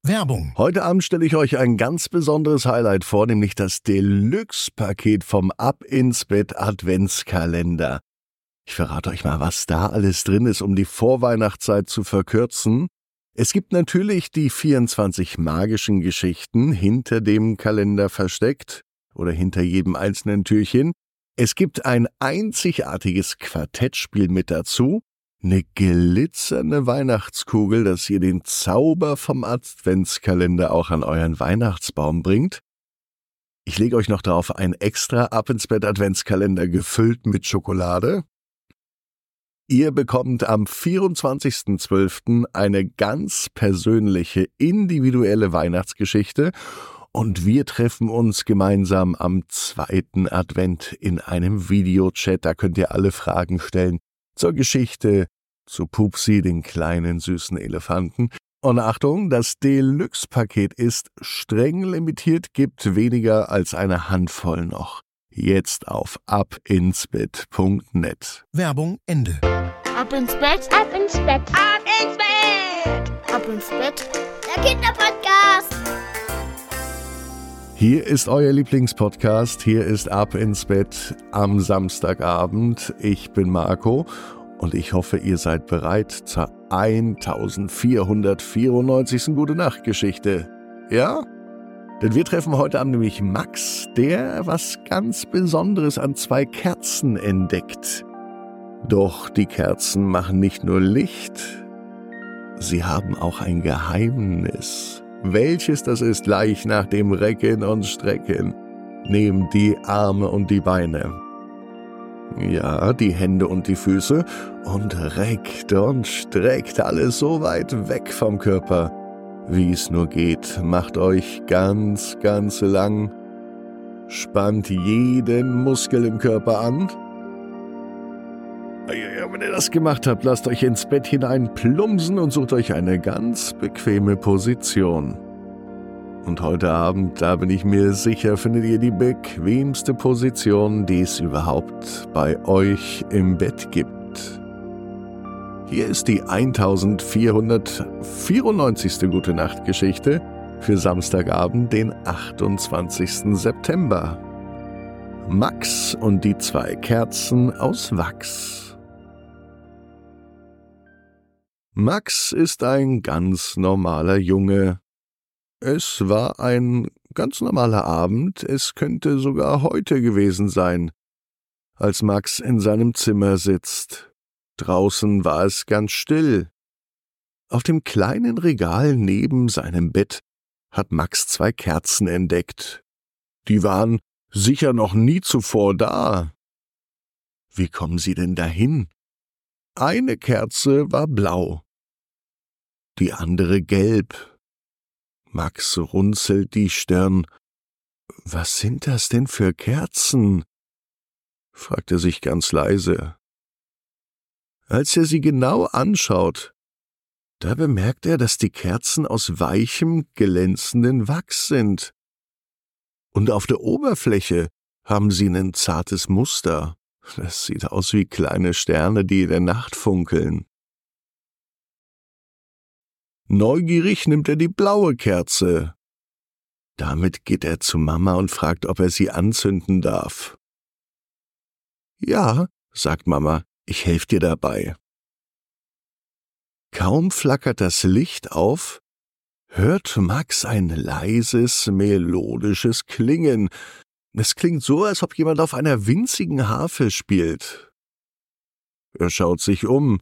Werbung. Heute Abend stelle ich euch ein ganz besonderes Highlight vor, nämlich das Deluxe-Paket vom Ab ins Bett Adventskalender. Ich verrate euch mal, was da alles drin ist, um die Vorweihnachtszeit zu verkürzen. Es gibt natürlich die 24 magischen Geschichten hinter dem Kalender versteckt oder hinter jedem einzelnen Türchen. Es gibt ein einzigartiges Quartettspiel mit dazu, eine glitzernde Weihnachtskugel, dass ihr den Zauber vom Adventskalender auch an euren Weihnachtsbaum bringt. Ich lege euch noch drauf ein extra Ab ins Bett Adventskalender gefüllt mit Schokolade. Ihr bekommt am 24.12. eine ganz persönliche, individuelle Weihnachtsgeschichte und wir treffen uns gemeinsam am 2. Advent in einem Videochat. Da könnt ihr alle Fragen stellen zur Geschichte, zu Pupsi, den kleinen süßen Elefanten. Und Achtung, das Deluxe-Paket ist streng limitiert, gibt weniger als eine Handvoll noch. Jetzt auf abinsbett.net. Werbung Ende. Ab ins Bett, ab ins Bett, ab ins Bett, ab ins Bett, der Kinderpodcast. Hier ist euer Lieblingspodcast, hier ist Ab ins Bett am Samstagabend. Ich bin Marco und ich hoffe, ihr seid bereit zur 1494. Gute-Nacht-Geschichte. Ja? Denn wir treffen heute Abend nämlich Max, der was ganz Besonderes an 2 Kerzen entdeckt. Doch die Kerzen machen nicht nur Licht, sie haben auch ein Geheimnis. Welches das ist, gleich nach dem Recken und Strecken. Nehmt die Arme und die Beine. Ja, die Hände und die Füße und reckt und streckt alles so weit weg vom Körper, wie es nur geht. Macht euch ganz, ganz lang. Spannt jeden Muskel im Körper an. Ja, wenn ihr das gemacht habt, lasst euch ins Bett hinein plumpsen und sucht euch eine ganz bequeme Position. Und heute Abend, da bin ich mir sicher, findet ihr die bequemste Position, die es überhaupt bei euch im Bett gibt. Hier ist die 1494. Gute-Nacht-Geschichte für Samstagabend, den 28. September. Max und die 2 Kerzen aus Wachs. Max ist ein ganz normaler Junge. Es war ein ganz normaler Abend, es könnte sogar heute gewesen sein, als Max in seinem Zimmer sitzt. Draußen war es ganz still. Auf dem kleinen Regal neben seinem Bett hat Max 2 Kerzen entdeckt. Die waren sicher noch nie zuvor da. Wie kommen sie denn dahin? Eine Kerze war blau, die andere gelb. Max runzelt die Stirn. »Was sind das denn für Kerzen?« fragt er sich ganz leise. Als er sie genau anschaut, da bemerkt er, dass die Kerzen aus weichem, glänzenden Wachs sind. Und auf der Oberfläche haben sie ein zartes Muster. Das sieht aus wie kleine Sterne, die in der Nacht funkeln. Neugierig nimmt er die blaue Kerze. Damit geht er zu Mama und fragt, ob er sie anzünden darf. »Ja«, sagt Mama, »ich helfe dir dabei.« Kaum flackert das Licht auf, hört Max ein leises, melodisches Klingen. Es klingt so, als ob jemand auf einer winzigen Harfe spielt. Er schaut sich um.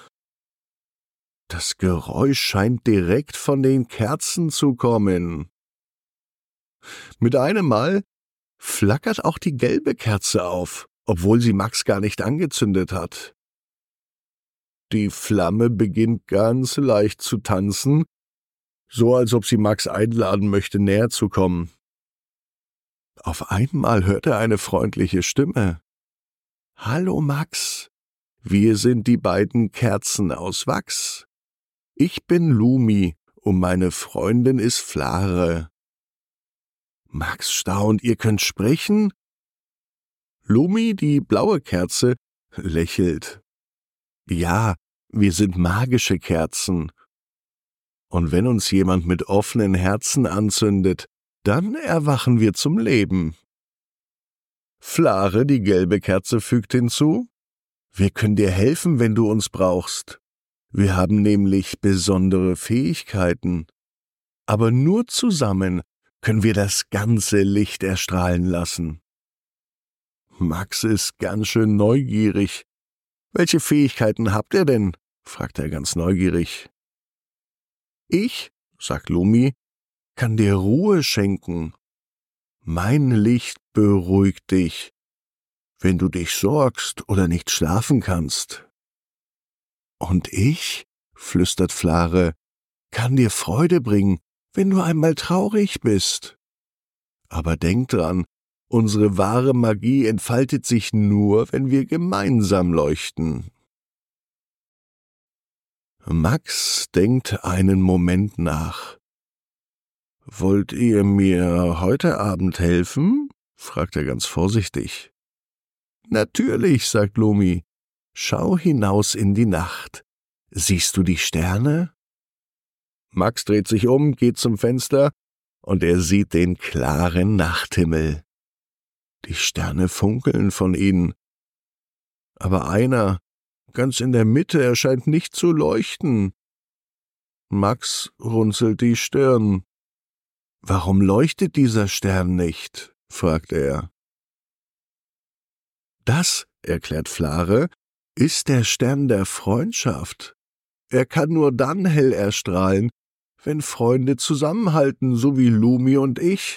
Das Geräusch scheint direkt von den Kerzen zu kommen. Mit einem Mal flackert auch die gelbe Kerze auf, obwohl sie Max gar nicht angezündet hat. Die Flamme beginnt ganz leicht zu tanzen, so als ob sie Max einladen möchte, näher zu kommen. Auf einmal hört er eine freundliche Stimme. »Hallo Max, wir sind die beiden Kerzen aus Wachs. Ich bin Lumi und meine Freundin ist Flare.« Max staunt, »Ihr könnt sprechen?« Lumi, die blaue Kerze, lächelt. »Ja, wir sind magische Kerzen.« Und wenn uns jemand mit offenen Herzen anzündet, dann erwachen wir zum Leben. Flare, die gelbe Kerze, fügt hinzu: Wir können dir helfen, wenn du uns brauchst. Wir haben nämlich besondere Fähigkeiten. Aber nur zusammen können wir das ganze Licht erstrahlen lassen. Max ist ganz schön neugierig. »Welche Fähigkeiten habt ihr denn?« fragt er ganz neugierig. »Ich«, sagt Lumi, »kann dir Ruhe schenken. Mein Licht beruhigt dich, wenn du dich sorgst oder nicht schlafen kannst. Und ich«, flüstert Flare, »kann dir Freude bringen, wenn du einmal traurig bist. Aber denk dran, unsere wahre Magie entfaltet sich nur, wenn wir gemeinsam leuchten.« Max denkt einen Moment nach. »Wollt ihr mir heute Abend helfen?« fragt er ganz vorsichtig. »Natürlich«, sagt Lumi. »Schau hinaus in die Nacht. Siehst du die Sterne?« Max dreht sich um, geht zum Fenster, und er sieht den klaren Nachthimmel. Die Sterne funkeln von ihnen. Aber einer, ganz in der Mitte, erscheint nicht zu leuchten. Max runzelt die Stirn. »Warum leuchtet dieser Stern nicht?« fragt er. »Das«, erklärt Flare, »ist der Stern der Freundschaft. Er kann nur dann hell erstrahlen, wenn Freunde zusammenhalten, so wie Lumi und ich.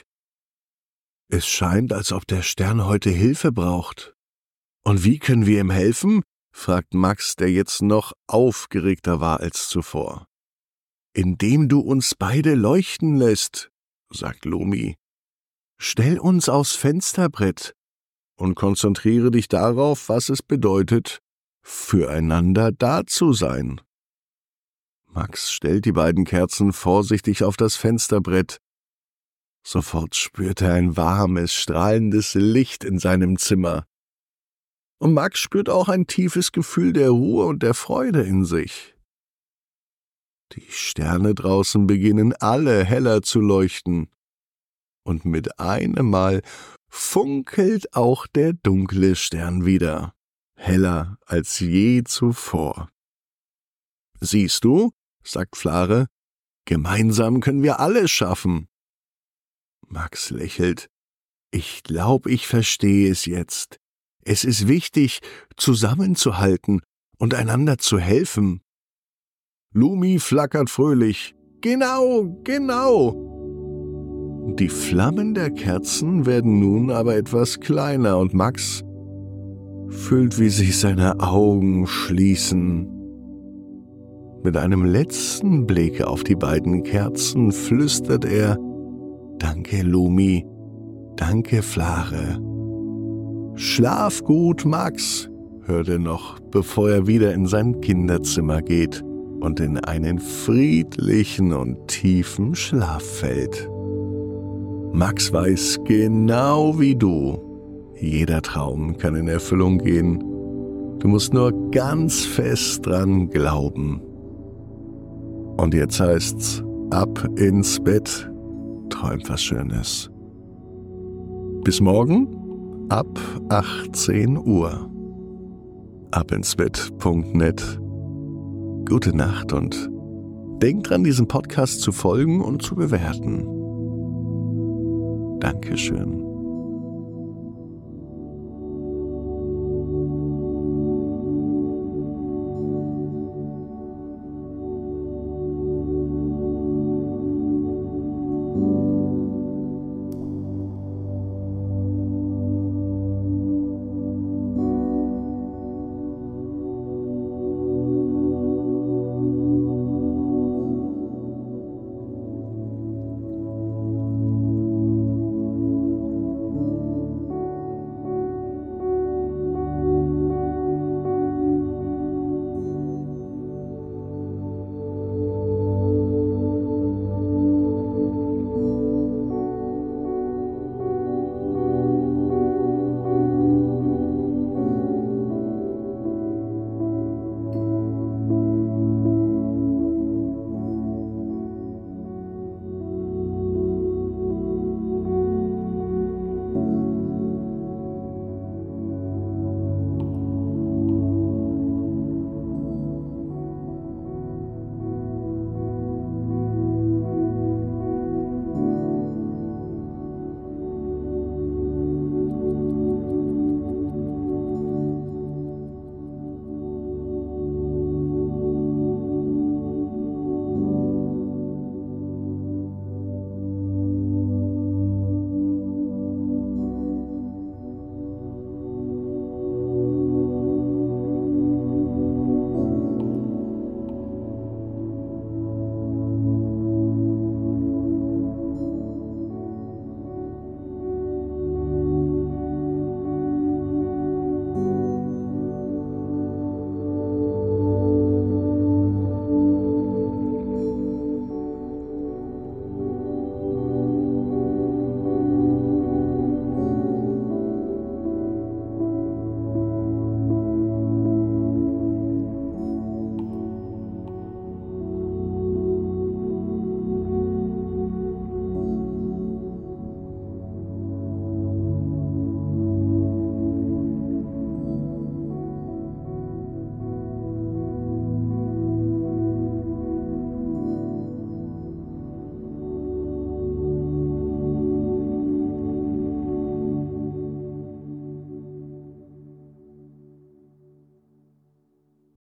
Es scheint, als ob der Stern heute Hilfe braucht. Und wie können wir ihm helfen?« fragt Max, der jetzt noch aufgeregter war als zuvor. »Indem du uns beide leuchten lässt«, sagt Lumi. »Stell uns aufs Fensterbrett und konzentriere dich darauf, was es bedeutet, füreinander da zu sein.« Max stellt die beiden Kerzen vorsichtig auf das Fensterbrett. Sofort spürt er ein warmes, strahlendes Licht in seinem Zimmer. Und Max spürt auch ein tiefes Gefühl der Ruhe und der Freude in sich. Die Sterne draußen beginnen alle heller zu leuchten. Und mit einem Mal funkelt auch der dunkle Stern wieder, heller als je zuvor. »Siehst du«, sagt Flare, »gemeinsam können wir alles schaffen.« Max lächelt. »Ich glaube, ich verstehe es jetzt. Es ist wichtig, zusammenzuhalten und einander zu helfen.« Lumi flackert fröhlich. »Genau, genau!« Die Flammen der Kerzen werden nun aber etwas kleiner und Max fühlt, wie sich seine Augen schließen. Mit einem letzten Blick auf die beiden Kerzen flüstert er: »Danke, Lumi, danke, Flare. Schlaf gut, Max«, hört er noch, bevor er wieder in sein Kinderzimmer geht und in einen friedlichen und tiefen Schlaf fällt. Max weiß genau wie du, jeder Traum kann in Erfüllung gehen. Du musst nur ganz fest dran glauben. Und jetzt heißt's, ab ins Bett, träumt was Schönes. Bis morgen ab 18 Uhr. abinsbett.net. Gute Nacht und denkt dran, diesem Podcast zu folgen und zu bewerten. Dankeschön.